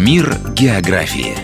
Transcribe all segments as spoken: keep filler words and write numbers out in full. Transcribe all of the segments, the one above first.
Мир географии.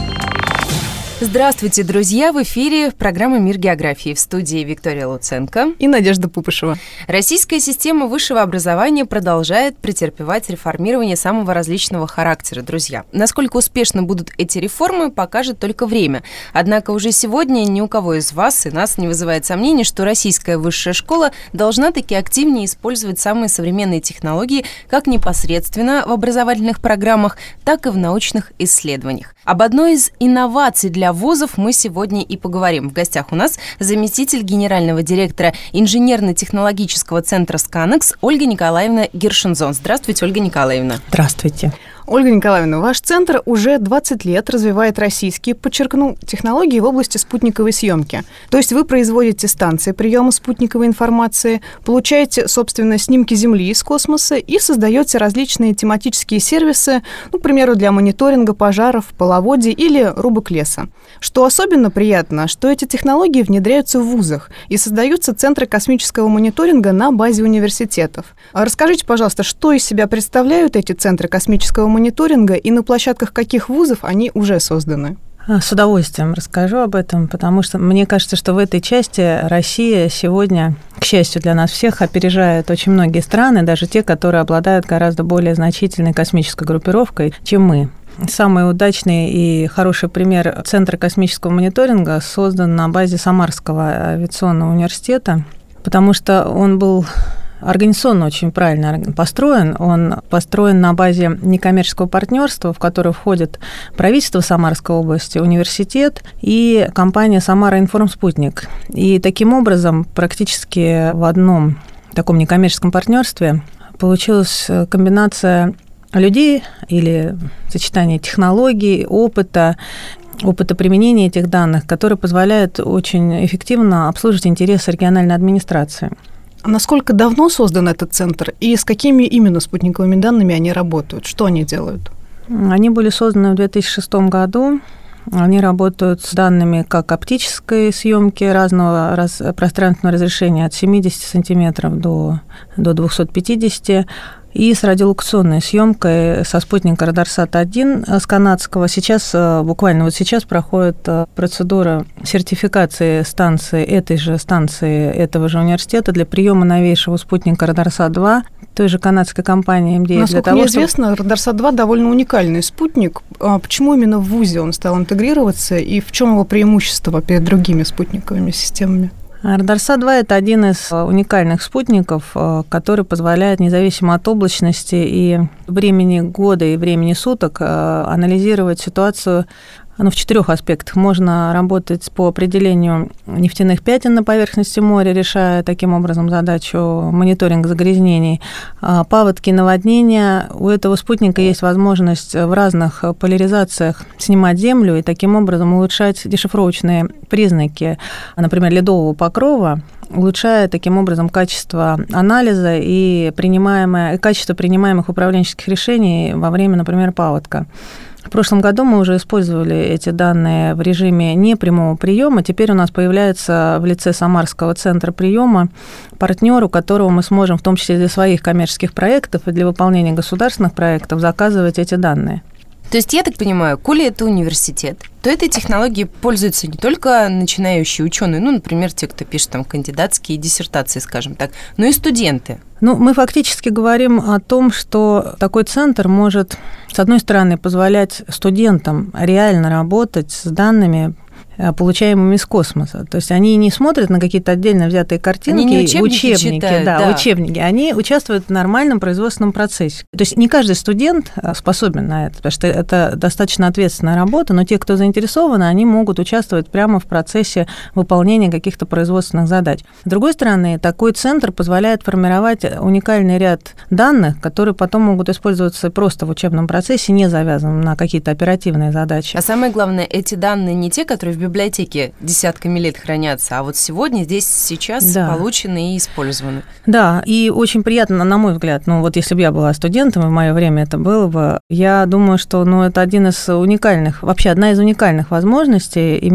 Здравствуйте, друзья! В эфире программа «Мир географии». В студии Виктория Луценко и Надежда Пупышева. Российская система высшего образования продолжает претерпевать реформирование самого различного характера, друзья. Насколько успешно будут эти реформы, покажет только время. Однако уже сегодня ни у кого из вас и нас не вызывает сомнений, что российская высшая школа должна таки активнее использовать самые современные технологии как непосредственно в образовательных программах, так и в научных исследованиях. Об одной из инноваций для вузов мы сегодня и поговорим. В гостях у нас заместитель генерального директора инженерно-технологического центра «Сканекс» Ольга Николаевна Гершензон. Здравствуйте, Ольга Николаевна. Здравствуйте. Ольга Николаевна, ваш центр уже двадцать лет развивает российские, подчеркну, технологии в области спутниковой съемки. То есть вы производите станции приема спутниковой информации, получаете, собственно, снимки Земли из космоса и создаете различные тематические сервисы, ну, к примеру, для мониторинга пожаров, половодья или рубок леса. Что особенно приятно, что эти технологии внедряются в вузах и создаются центры космического мониторинга на базе университетов. Расскажите, пожалуйста, что из себя представляют эти центры космического мониторинга и на площадках каких вузов они уже созданы? С удовольствием расскажу об этом, потому что мне кажется, что в этой части Россия сегодня, к счастью для нас всех, опережает очень многие страны, даже те, которые обладают гораздо более значительной космической группировкой, чем мы. Самый удачный и хороший пример Центра космического мониторинга создан на базе Самарского авиационного университета, потому что он был организационно очень правильно построен. Он построен на базе некоммерческого партнерства, в которое входит правительство Самарской области, университет и компания «Самара Информспутник». И таким образом практически в одном таком некоммерческом партнерстве получилась комбинация людей или сочетание технологий, опыта, опыта применения этих данных, который позволяет очень эффективно обслуживать интересы региональной администрации. А насколько давно создан этот центр и с какими именно спутниковыми данными они работают? Что они делают? Они были созданы в две тысячи шестом году. Они работают с данными как оптической съемки разного раз, пространственного разрешения от семидесяти сантиметров до, до двухсот пятидесяти, и с радиолокационной съемкой со спутника Радарсат один с канадского. Сейчас, буквально вот сейчас проходит процедура сертификации станции, этой же станции, этого же университета для приема новейшего спутника Радарсат два, той же канадской компании эм ди эс. Насколько мне известно, Радарсат два довольно уникальный спутник. Почему именно в вузе он стал интегрироваться и в чем его преимущество перед другими спутниковыми системами? Радарсат два – это один из уникальных спутников, который позволяет, независимо от облачности и времени года и времени суток, анализировать ситуацию ну, в четырех аспектах. Можно работать по определению нефтяных пятен на поверхности моря, решая таким образом задачу мониторинга загрязнений. Паводки, наводнения. У этого спутника есть возможность в разных поляризациях снимать Землю и таким образом улучшать дешифровочные признаки, например, ледового покрова, улучшая таким образом качество анализа и, принимаемое, и качество принимаемых управленческих решений во время, например, паводка. В прошлом году мы уже использовали эти данные в режиме непрямого приема. Теперь у нас появляется в лице Самарского центра приема партнер, у которого мы сможем, в том числе для своих коммерческих проектов и для выполнения государственных проектов, заказывать эти данные. То есть, я так понимаю, коли это университет, то этой технологией пользуются не только начинающие ученые, ну, например, те, кто пишет там кандидатские диссертации, скажем так, но и студенты. Ну, мы фактически говорим о том, что такой центр может, с одной стороны, позволять студентам реально работать с данными, получаемыми из космоса. То есть они не смотрят на какие-то отдельно взятые картинки, они не учебники учебники, читают, да, да. учебники. Они участвуют в нормальном производственном процессе. То есть не каждый студент способен на это, потому что это достаточно ответственная работа, но те, кто заинтересованы, они могут участвовать прямо в процессе выполнения каких-то производственных задач. С другой стороны, такой центр позволяет формировать уникальный ряд данных, которые потом могут использоваться просто в учебном процессе, не завязанном на какие-то оперативные задачи. А самое главное, эти данные не те, которые в библиотеке десятками лет хранятся, а вот сегодня, здесь, сейчас да. получены и использованы. Да, и очень приятно, на мой взгляд, ну вот если бы я была студентом, и в мое время это было бы, я думаю, что ну, это один из уникальных, вообще одна из уникальных возможностей иметь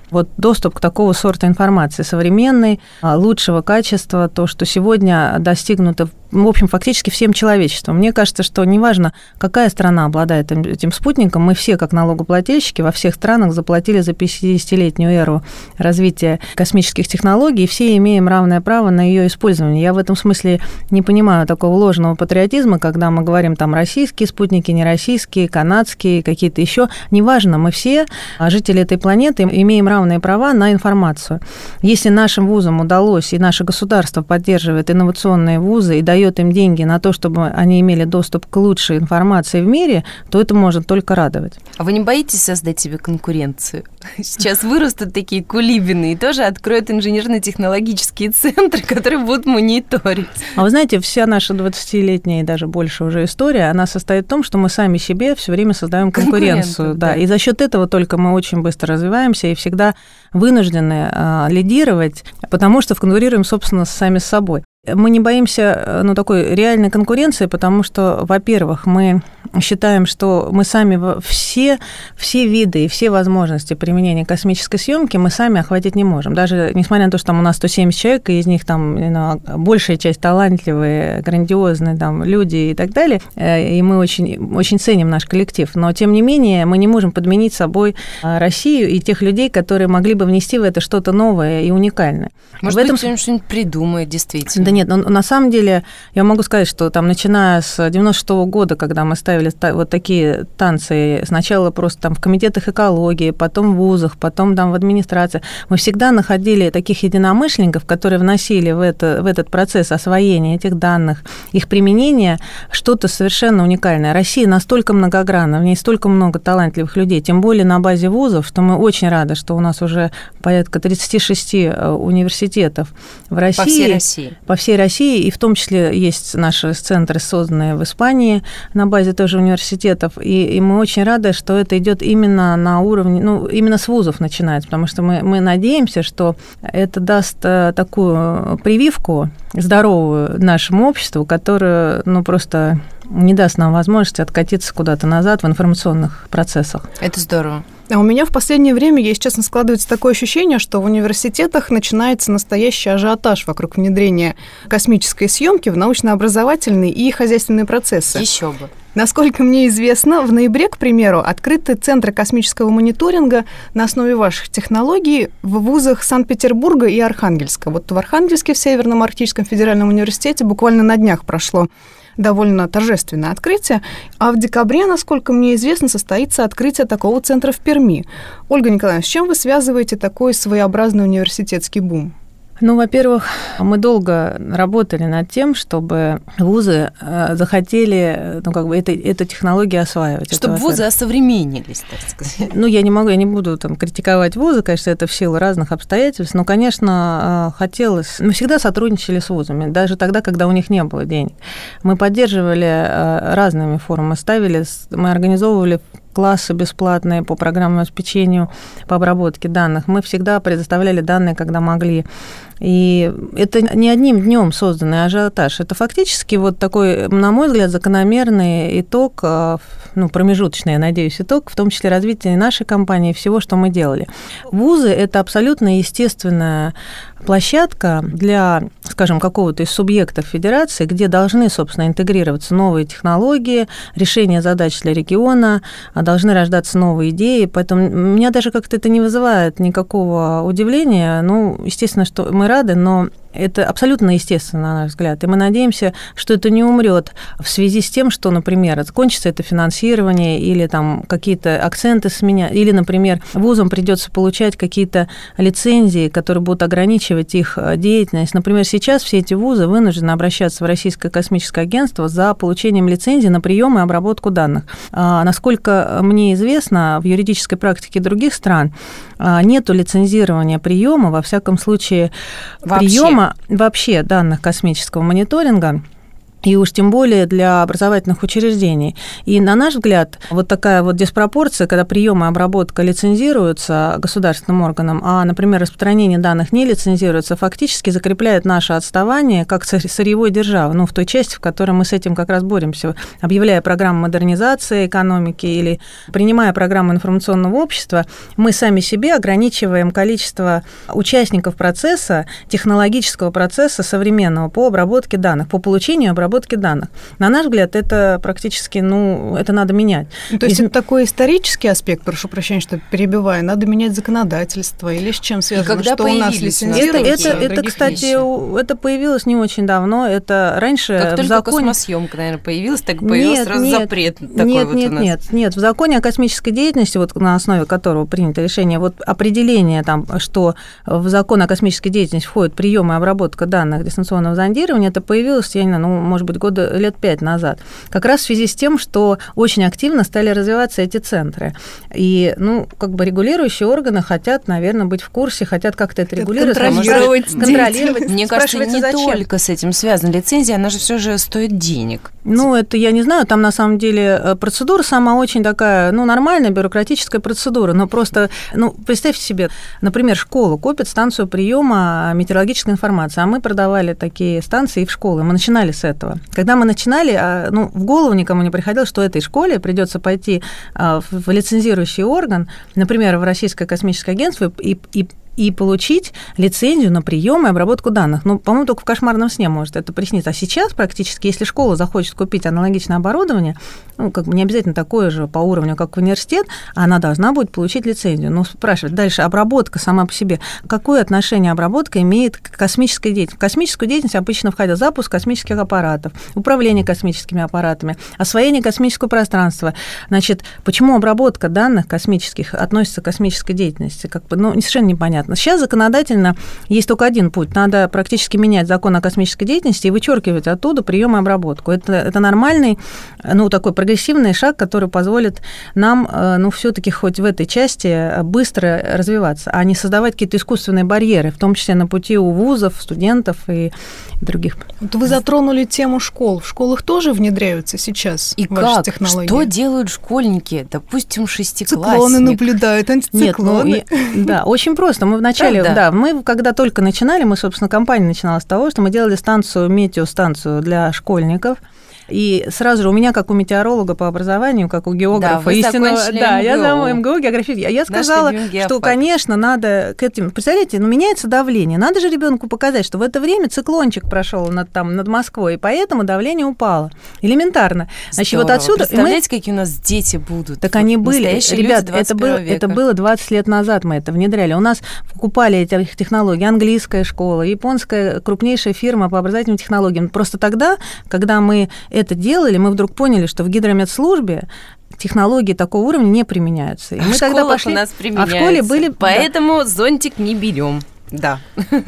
вот доступ к такого сорта информации современной, лучшего качества, то, что сегодня достигнуто, в общем, фактически всем человечеством. Мне кажется, что неважно, какая страна обладает этим спутником, мы все, как налогоплательщики, во всех странах заплатили за пятидесятилетнюю эру развития космических технологий, и все имеем равное право на ее использование. Я в этом смысле не понимаю такого ложного патриотизма, когда мы говорим там российские спутники, не российские, канадские, какие-то еще. Неважно, мы все, жители этой планеты, имеем равные права на информацию. Если нашим вузам удалось, и наше государство поддерживает инновационные вузы и дает им деньги на то, чтобы они имели доступ к лучшей информации в мире, то это может только радовать. А вы не боитесь создать себе конкуренцию? Сейчас вырастут такие кулибины и тоже откроют инженерно-технологические центры, которые будут мониторить. А вы знаете, вся наша двадцатилетняя и даже больше уже история, она состоит в том, что мы сами себе все время создаем конкуренцию. Да. Да. И за счет этого только мы очень быстро развиваемся и всегда вынуждены а, лидировать, потому что конкурируем, собственно, сами с собой. Мы не боимся, ну, такой реальной конкуренции, потому что, во-первых, мы считаем, что мы сами все, все виды и все возможности применения космической съемки мы сами охватить не можем. Даже несмотря на то, что там у нас сто семьдесят человек, и из них там ну, большая часть талантливые, грандиозные там, люди и так далее, и мы очень, очень ценим наш коллектив, но, тем не менее, мы не можем подменить собой Россию и тех людей, которые могли бы внести в это что-то новое и уникальное. Может в этом... быть, кто-нибудь что-нибудь придумает, действительно. Да нет, но на самом деле я могу сказать, что там, начиная с девяносто шестого года, когда мы ставили вот такие танцы, сначала просто там в комитетах экологии, потом в вузах, потом там в администрации, мы всегда находили таких единомышленников, которые вносили в, это, в этот процесс освоения этих данных, их применения что-то совершенно уникальное. Россия настолько многогранна, в ней столько много талантливых людей, тем более на базе вузов, что мы очень рады, что у нас уже порядка тридцать шесть университетов в России. По всей России. По всей России, и в том числе есть наши центры, созданные в Испании на базе тоже университетов, и, и мы очень рады, что это идет именно на уровне, ну, именно с вузов начинается, потому что мы, мы надеемся, что это даст такую прививку здоровую нашему обществу, которая, ну, просто не даст нам возможности откатиться куда-то назад в информационных процессах. Это здорово. А у меня в последнее время, если честно, складывается такое ощущение, что в университетах начинается настоящий ажиотаж вокруг внедрения космической съемки в научно-образовательные и хозяйственные процессы. Еще бы. Насколько мне известно, в ноябре, к примеру, открыты центры космического мониторинга на основе ваших технологий в вузах Санкт-Петербурга и Архангельска. Вот в Архангельске, в Северном Арктическом федеральном университете, буквально на днях прошло довольно торжественное открытие, а в декабре, насколько мне известно, состоится открытие такого центра в Перми. Ольга Николаевна, с чем вы связываете такой своеобразный университетский бум? Ну, во-первых, мы долго работали над тем, чтобы вузы захотели, ну, как бы, это, эту технологию осваивать. Чтобы это, вузы осовременились, так сказать. Ну, я не могу, я не буду там критиковать вузы, конечно, это в силу разных обстоятельств, но, конечно, хотелось... Мы всегда сотрудничали с вузами, даже тогда, когда у них не было денег. Мы поддерживали разными формами, ставили, мы организовывали классы бесплатные по программному обеспечению, по обработке данных. Мы всегда предоставляли данные, когда могли. И это не одним днем созданный ажиотаж. Это фактически вот такой, на мой взгляд, закономерный итог, ну, промежуточный, я надеюсь, итог, в том числе развития нашей компании и всего, что мы делали. Вузы – это абсолютно естественная площадка для, скажем, какого-то из субъектов федерации, где должны, собственно, интегрироваться новые технологии, решения задач для региона, должны рождаться новые идеи. Поэтому меня даже как-то это не вызывает никакого удивления. Ну, естественно, что мы рады, но это абсолютно естественно, на наш взгляд. И мы надеемся, что это не умрет в связи с тем, что, например, закончится это финансирование или там какие-то акценты сменят, или, например, вузам придется получать какие-то лицензии, которые будут ограничивать их деятельность. Например, сейчас все эти вузы вынуждены обращаться в Российское космическое агентство за получением лицензии на прием и обработку данных. А, насколько мне известно, в юридической практике других стран нету лицензирования приема, во всяком случае, приема вообще данных космического мониторинга. и уж тем более для образовательных учреждений. И, на наш взгляд, вот такая вот диспропорция, когда прием и обработка лицензируются государственным органом, а, например, распространение данных не лицензируется, фактически закрепляет наше отставание как сырьевой державы, ну, в той части, в которой мы с этим как раз боремся, объявляя программу модернизации экономики или принимая программу информационного общества, мы сами себе ограничиваем количество участников процесса, технологического процесса современного по обработке данных, по получению и обработке данных. На наш взгляд, это практически, ну, это надо менять. То есть Из... это такой исторический аспект, прошу прощения, что перебиваю, надо менять законодательство или с чем связано, когда что у нас лицензируется? Это, это, это кстати, вещи. Это появилось не очень давно, это раньше как в только законе... космосъемка, наверное, появилась, так появился нет, сразу нет, запрет такой нет, вот нет, у нас. Нет, нет, в законе о космической деятельности, вот на основе которого принято решение, вот определение там, что в закон о космической деятельности входит прием и обработка данных дистанционного зондирования, это появилось, я не знаю, ну, может быть, года лет пять назад. Как раз в связи с тем, что очень активно стали развиваться эти центры. И, ну, как бы регулирующие органы хотят, наверное, быть в курсе, хотят как-то это регулировать. Контролировать. контролировать. Мне кажется, не зачем? Только с этим связана лицензия, она же все же стоит денег. Ну, это я не знаю, там на самом деле процедура сама очень такая, ну, нормальная бюрократическая процедура, но просто, ну, представьте себе, например, школа купит станцию приема метеорологической информации, а мы продавали такие станции и в школы, мы начинали с этого. Когда мы начинали, ну, в голову никому не приходило, что этой школе придется пойти в лицензирующий орган, например, в Российское космическое агентство, и, и и получить лицензию на прием и обработку данных. Ну, по-моему, только в кошмарном сне может это присниться. А сейчас практически, если школа захочет купить аналогичное оборудование, ну, как бы не обязательно такое же по уровню, как университет, она должна будет получить лицензию. Ну, спрашивать дальше, обработка сама по себе. Какое отношение обработка имеет к космической деятельности? В космическую деятельность обычно входит запуск космических аппаратов, управление космическими аппаратами, освоение космического пространства. Значит, почему обработка данных космических относится к космической деятельности? Как бы, ну, совершенно непонятно. Сейчас законодательно есть только один путь. Надо практически менять закон о космической деятельности и вычеркивать оттуда прием и обработку. Это, это нормальный, ну, такой прогрессивный шаг, который позволит нам, ну, все-таки хоть в этой части быстро развиваться, а не создавать какие-то искусственные барьеры, в том числе на пути у вузов, студентов и других. Вот вы затронули тему школ. В школах тоже внедряются сейчас и ваши как? технологии? Что делают школьники? Допустим, шестиклассник. Циклоны наблюдают, антициклоны. Нет, ну, да, очень просто. Мы вначале, да, да, мы когда только начинали, мы, собственно, компания начинала с того, что мы делали станцию, метеостанцию для школьников. И сразу же у меня, как у метеоролога по образованию, как у географа, да, истинного, да, эм гэ у. я за эм гэ у географии, я сказала, что, конечно, надо к этим, представляете, ну, меняется давление, надо же ребенку показать, что в это время циклончик прошел над, там, над Москвой, и поэтому давление упало. Элементарно. Значит, вот отсюда... Представляете, мы... какие у нас дети будут? Так они были. Ребят, это было, это было двадцать лет назад мы это внедряли. У нас покупали эти технологии английская школа, японская крупнейшая фирма по образовательным технологиям. Просто тогда, когда мы это делали, мы вдруг поняли, что в гидрометслужбе технологии такого уровня не применяются. И а мы в тогда школах пошли... у нас применяются. А в школе были... Поэтому да. зонтик не берем. Да,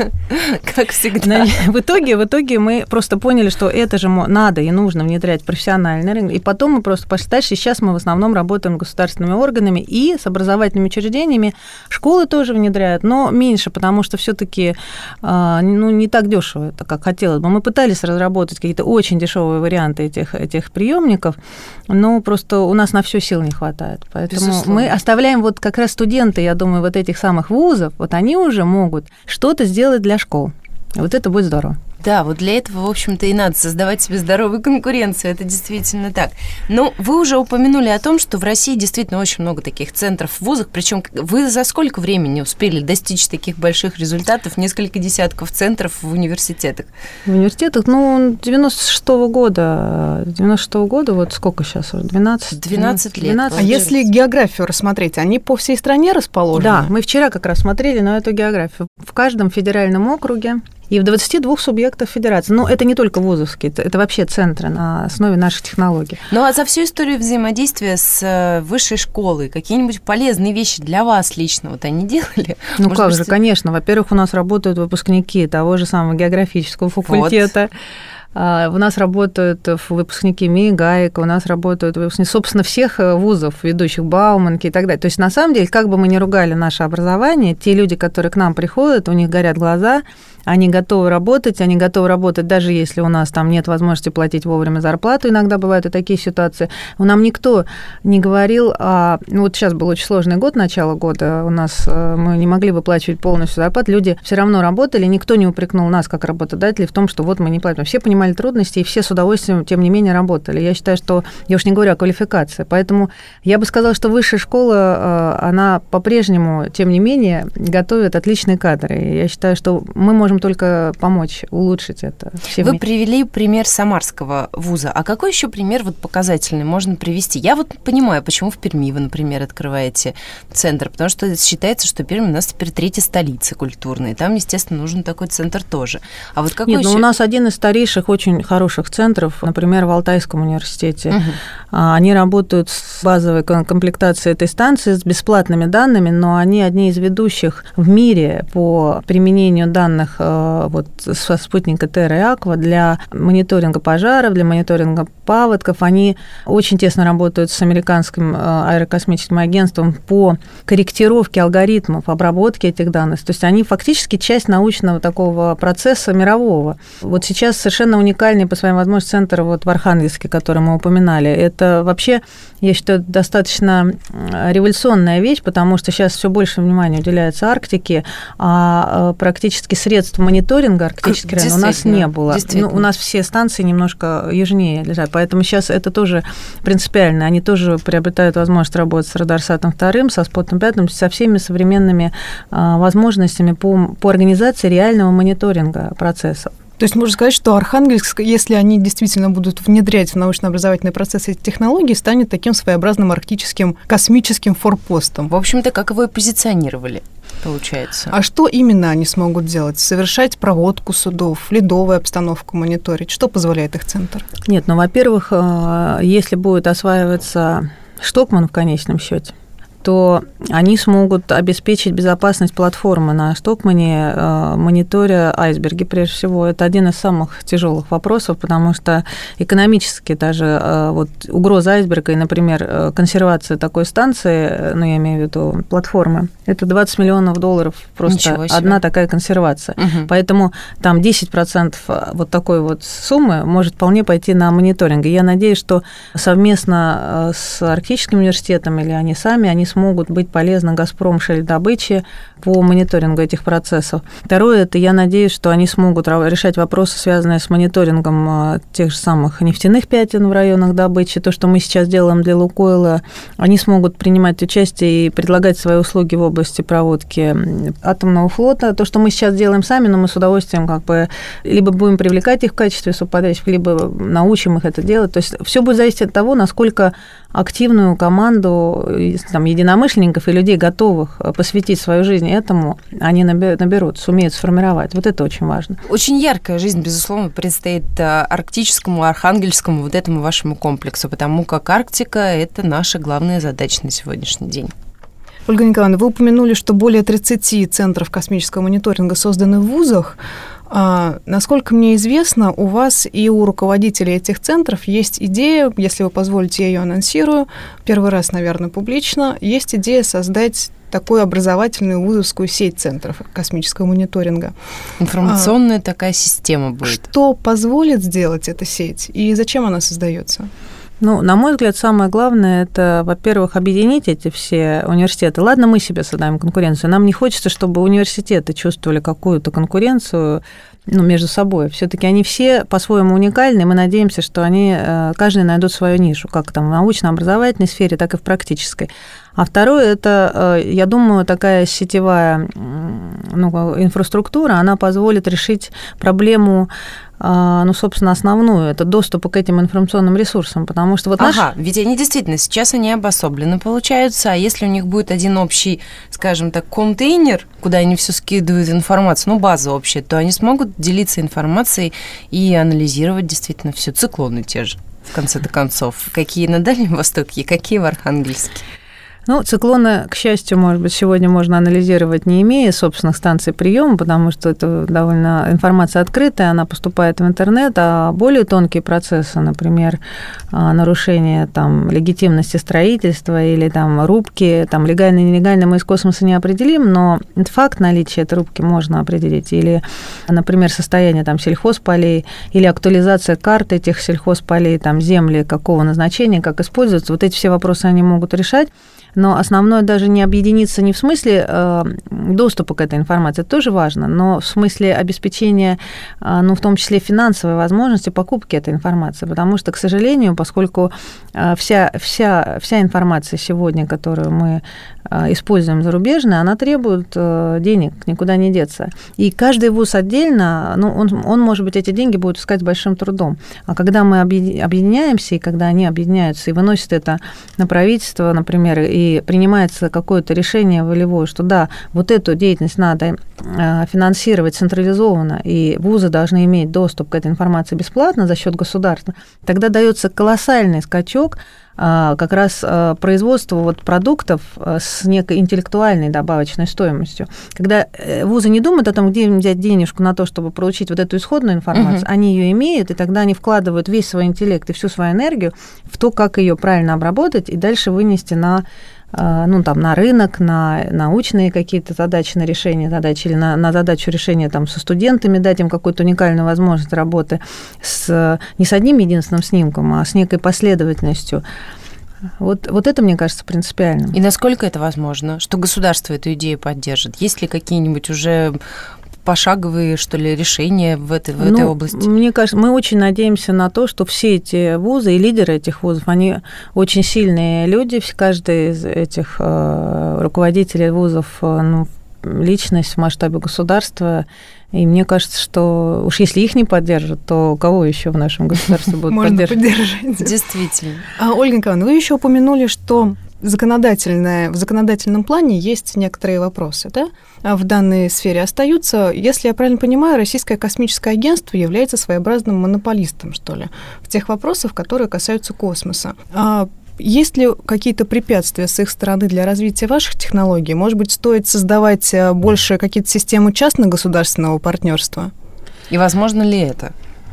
как всегда. В итоге, в итоге мы просто поняли, что это же надо и нужно внедрять профессиональный рынок. И потом мы просто пошли дальше. Сейчас мы в основном работаем с государственными органами и с образовательными учреждениями. Школы тоже внедряют, но меньше, потому что все-таки ну, не так дешево это, как хотелось бы. Мы пытались разработать какие-то очень дешевые варианты этих, этих приемников, но просто у нас на все сил не хватает. Поэтому Безусловно. Мы оставляем вот как раз студенты, я думаю, вот этих самых вузов, вот они уже могут что-то сделать для школ. Вот это будет здорово. Да, вот для этого, в общем-то, и надо создавать себе здоровую конкуренцию. Это действительно так. Но вы уже упомянули о том, что в России действительно очень много таких центров в вузах. Причем вы за сколько времени успели достичь таких больших результатов? Несколько десятков центров в университетах. В университетах, ну, девяносто шестого года. девяносто шестого года, вот сколько сейчас? двенадцать? двенадцать лет. двенадцать. А если географию рассмотреть, они по всей стране расположены? Да, мы вчера как раз смотрели на эту географию. В каждом федеральном округе и в двадцати двух субъектах федерации. Но это не только вузовские, это, это вообще центры на основе наших технологий. Ну, а за всю историю взаимодействия с высшей школой какие-нибудь полезные вещи для вас лично вот они делали? Ну, Может как быть, же, конечно. Во-первых, у нас работают выпускники того же самого географического факультета. Вот. У нас работают выпускники МИ, ГАИК, у нас работают выпускники, собственно, всех вузов, ведущих Бауманки и так далее. То есть, на самом деле, как бы мы ни ругали наше образование, те люди, которые к нам приходят, у них горят глаза они готовы работать, они готовы работать, даже если у нас там нет возможности платить вовремя зарплату, иногда бывают и такие ситуации. Нам никто не говорил, а, ну вот сейчас был очень сложный год, начало года, у нас мы не могли выплачивать полностью зарплату, люди все равно работали, никто не упрекнул нас, как работодателей, в том, что вот мы не платим. Все понимали трудности, и все с удовольствием, тем не менее, работали. Я считаю, что, я уж не говорю о квалификации, поэтому я бы сказала, что высшая школа, она по-прежнему, тем не менее, готовит отличные кадры. Я считаю, что мы можем только помочь улучшить это. Все Вы вместе. привели пример Самарского вуза. А какой еще пример вот показательный можно привести? Я вот понимаю, почему в Перми вы, например, открываете центр, потому что считается, что Пермь у нас теперь третья столица культурная. Там, естественно, нужен такой центр тоже. А вот какой Нет, еще... ну у нас один из старейших, очень хороших центров, например, в Алтайском университете. Угу. Они работают с базовой комплектацией этой станции, с бесплатными данными, но они одни из ведущих в мире по применению данных вот, со спутника Терра и Аква для мониторинга пожаров, для мониторинга паводков. Они очень тесно работают с американским аэрокосмическим агентством по корректировке алгоритмов обработки этих данных. То есть они фактически часть научного такого процесса мирового. Вот сейчас совершенно уникальный по своим возможностям центр вот в Архангельске, который мы упоминали. Это вообще, я считаю, достаточно революционная вещь, потому что сейчас все больше внимания уделяется Арктике, а практически средств мониторинга арктических районов у нас не было. Ну, у нас все станции немножко южнее лежат, поэтому сейчас это тоже принципиально. Они тоже приобретают возможность работать с Радарсатом вторым, со Спотом пятым, со всеми современными возможностями по, по организации реального мониторинга процессов. То есть можно сказать, что Архангельск, если они действительно будут внедрять в научно-образовательные процессы эти технологии, станет таким своеобразным арктическим космическим форпостом. В общем-то, как его и позиционировали, получается. А что именно они смогут делать? Совершать проводку судов, ледовую обстановку мониторить? Что позволяет их центр? Нет, ну, во-первых, если будет осваиваться Штокман в конечном счете, то они смогут обеспечить безопасность платформы на Штокмане, мониторя айсберги, прежде всего. Это один из самых тяжелых вопросов, потому что экономически даже вот угроза айсберга и, например, консервация такой станции, ну, я имею в виду платформы, это двадцать миллионов долларов просто одна такая консервация. Угу. Поэтому там десять процентов вот такой вот суммы может вполне пойти на мониторинг. И я надеюсь, что совместно с Арктическим университетом или они сами, они смогут быть полезны Газпромшельдобыче по мониторингу этих процессов. Второе, это я надеюсь, что они смогут решать вопросы, связанные с мониторингом тех же самых нефтяных пятен в районах добычи. То, что мы сейчас делаем для Лукойла, они смогут принимать участие и предлагать свои услуги в области проводки атомного флота. То, что мы сейчас делаем сами, но мы с удовольствием как бы либо будем привлекать их в качестве субподрядчиков, либо научим их это делать. То есть все будет зависеть от того, насколько активную команду там, единомышленников и людей, готовых посвятить свою жизнь этому, они наберут, сумеют сформировать. Вот это очень важно. Очень яркая жизнь, безусловно, предстоит арктическому, архангельскому, вот этому вашему комплексу, потому как Арктика – это наша главная задача на сегодняшний день. Ольга Николаевна, вы упомянули, что более тридцати центров космического мониторинга созданы в вузах. А, насколько мне известно, у вас и у руководителей этих центров есть идея, если вы позволите, я ее анонсирую, первый раз, наверное, публично, есть идея создать такую образовательную вузовскую сеть центров космического мониторинга. Информационная а, такая система будет. Что позволит сделать эта сеть и зачем она создается? Ну, на мой взгляд, самое главное – это, во-первых, объединить эти все университеты. Ладно, мы себе создаем конкуренцию. Нам не хочется, чтобы университеты чувствовали какую-то конкуренцию, ну, между собой. Все-таки они все по-своему уникальны, и мы надеемся, что они, каждый найдут свою нишу, как там в научно-образовательной сфере, так и в практической. А второе – это, я думаю, такая сетевая ну, инфраструктура, она позволит решить проблему, ну, собственно, основную, это доступ к этим информационным ресурсам, потому что вот наш... Ага, ведь они действительно, сейчас они обособлены, получаются, а если у них будет один общий, скажем так, контейнер, куда они все скидывают информацию, ну, база общая, то они смогут делиться информацией и анализировать действительно все, циклоны те же, в конце-то концов. Какие на Дальнем Востоке, какие в Архангельске? Ну, циклоны, к счастью, может быть, сегодня можно анализировать, не имея собственных станций приема, потому что это довольно информация открытая, она поступает в интернет, а более тонкие процессы, например, нарушение там, легитимности строительства или там, рубки, там, легально и нелегально мы из космоса не определим, но факт наличия этой рубки можно определить. Или, например, состояние там, сельхозполей, или актуализация карты этих сельхозполей, там, земли, какого назначения, как используются. Вот эти все вопросы они могут решать. Но основное даже не объединиться не в смысле э, доступа к этой информации, это тоже важно, но в смысле обеспечения, э, ну, в том числе финансовой возможности покупки этой информации. Потому что, к сожалению, поскольку э, вся, вся, вся информация сегодня, которую мы э, используем зарубежная, она требует э, денег, никуда не деться. И каждый вуз отдельно, ну, он, он, может быть, эти деньги будет искать с большим трудом. А когда мы объединяемся, и когда они объединяются и выносят это на правительство, например, и принимается какое-то решение волевое, что да, вот эту деятельность надо финансировать централизованно, и вузы должны иметь доступ к этой информации бесплатно за счет государства, тогда дается колоссальный скачок как раз производству вот продуктов с некой интеллектуальной добавочной стоимостью. Когда вузы не думают о том, где им взять денежку на то, чтобы получить вот эту исходную информацию, uh-huh. они ее имеют, и тогда они вкладывают весь свой интеллект и всю свою энергию в то, как ее правильно обработать и дальше вынести на ну, там, на рынок, на научные какие-то задачи, на решение задач, или на, на задачу решения там, со студентами, дать им какую-то уникальную возможность работы с, не с одним единственным снимком, а с некой последовательностью. Вот, вот это, мне кажется, принципиальным. И насколько это возможно, что государство эту идею поддержит? Есть ли какие-нибудь уже пошаговые, что ли, решения в этой, в этой ну, области? Мне кажется, мы очень надеемся на то, что все эти вузы и лидеры этих вузов, они очень сильные люди, каждый из этих э, руководителей вузов, э, ну, личность в масштабе государства. И мне кажется, что уж если их не поддержат, то кого еще в нашем государстве будут поддерживать? Можно поддержать. Действительно. А, Ольга Николаевна, вы еще упомянули, что законодательное, в законодательном плане есть некоторые вопросы, да, в данной сфере остаются. Если я правильно понимаю, Российское космическое агентство является своеобразным монополистом, что ли, в тех вопросах, которые касаются космоса. А есть ли какие-то препятствия с их стороны для развития ваших технологий? Может быть, стоит создавать больше какие-то системы частно-государственного партнерства? И возможно ли это?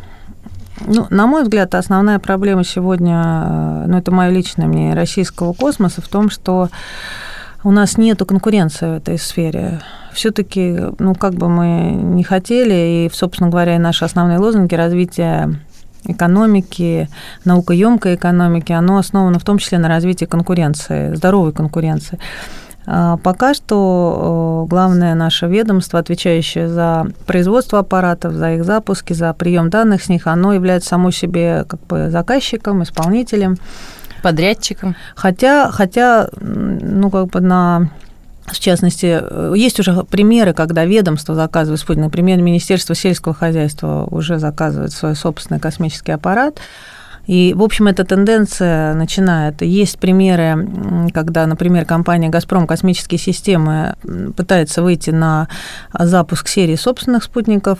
Ну, на мой взгляд, основная проблема сегодня, ну, это мое личное мнение, российского космоса в том, что у нас нет конкуренции в этой сфере. Все-таки, ну, как бы мы ни хотели, и, собственно говоря, и наши основные лозунги развития экономики, наукоемкой экономики, оно основано в том числе на развитии конкуренции, здоровой конкуренции. Пока что главное наше ведомство, отвечающее за производство аппаратов, за их запуски, за прием данных с них, оно является само себе как бы заказчиком, исполнителем. Подрядчиком. Хотя, хотя ну, как бы на... В частности, есть уже примеры, когда ведомство заказывает спутник. Например, Министерство сельского хозяйства уже заказывает свой собственный космический аппарат. И, в общем, эта тенденция начинает. Есть примеры, когда, например, компания «Газпром» космические системы пытается выйти на запуск серии собственных спутников,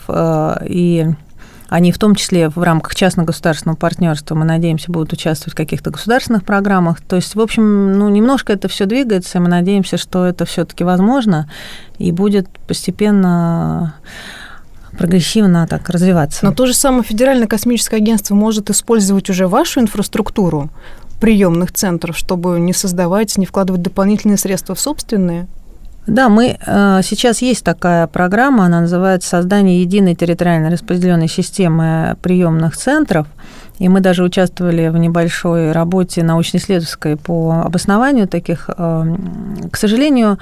и они в том числе в рамках частно-государственного партнерства, мы надеемся, будут участвовать в каких-то государственных программах. То есть, в общем, ну, немножко это все двигается, и мы надеемся, что это все-таки возможно и будет постепенно прогрессивно так развиваться. Но то же самое Федеральное космическое агентство может использовать уже вашу инфраструктуру приемных центров, чтобы не создавать, не вкладывать дополнительные средства в собственные? Да, мы сейчас есть такая программа, она называется «Создание единой территориально распределенной системы приемных центров», и мы даже участвовали в небольшой работе научно-исследовательской по обоснованию таких. К сожалению,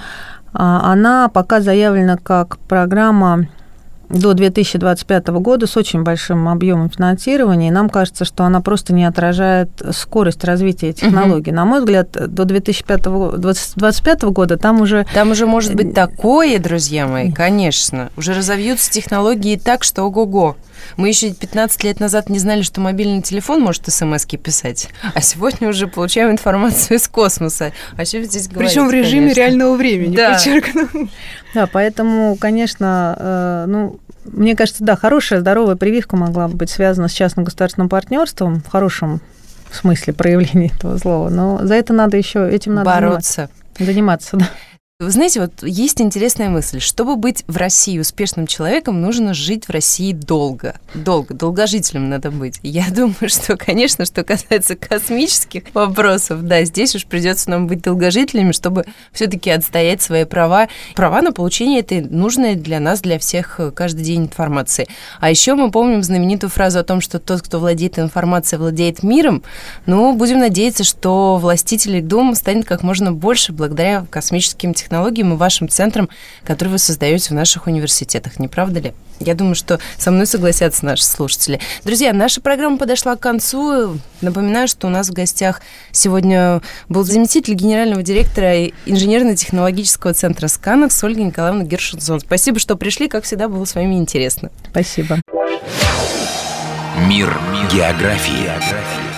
она пока заявлена как программа до две тысячи двадцать пятого года с очень большим объемом финансирования, и нам кажется, что она просто не отражает скорость развития технологий. Uh-huh. На мой взгляд, до две тысячи двадцать пятого года там уже... Там уже может быть такое, друзья мои, конечно. Уже разовьются технологии так, что ого-го. Мы еще пятнадцать лет назад не знали, что мобильный телефон может смс-ки писать, а сегодня уже получаем информацию из космоса. А что здесь говорить? Причем в режиме конечно. реального времени, да. подчеркну. Да, поэтому, конечно, э, ну, мне кажется, да, хорошая, здоровая прививка могла бы быть связана с частно-государственным партнерством в хорошем смысле проявления этого слова, но за это надо еще, этим надо бороться. заниматься. заниматься, да. Вы знаете, вот есть интересная мысль. Чтобы быть в России успешным человеком, нужно жить в России долго. Долго. Долгожителем надо быть. Я думаю, что, конечно, что касается космических вопросов, да, здесь уж придется нам быть долгожителями, чтобы все-таки отстоять свои права. Права на получение этой нужной для нас, для всех каждый день информации. А еще мы помним знаменитую фразу о том, что тот, кто владеет информацией, владеет миром. Ну, будем надеяться, что властителей дум станет как можно больше благодаря космическим технологиям. технологиям и вашим центрам, которые вы создаете в наших университетах. Не правда ли? Я думаю, что со мной согласятся наши слушатели. Друзья, наша программа подошла к концу. Напоминаю, что у нас в гостях сегодня был заместитель генерального директора инженерно-технологического центра «Сканекс» Ольга Николаевна Гершенсон. Спасибо, что пришли. Как всегда, было с вами интересно. Спасибо. Мир географии.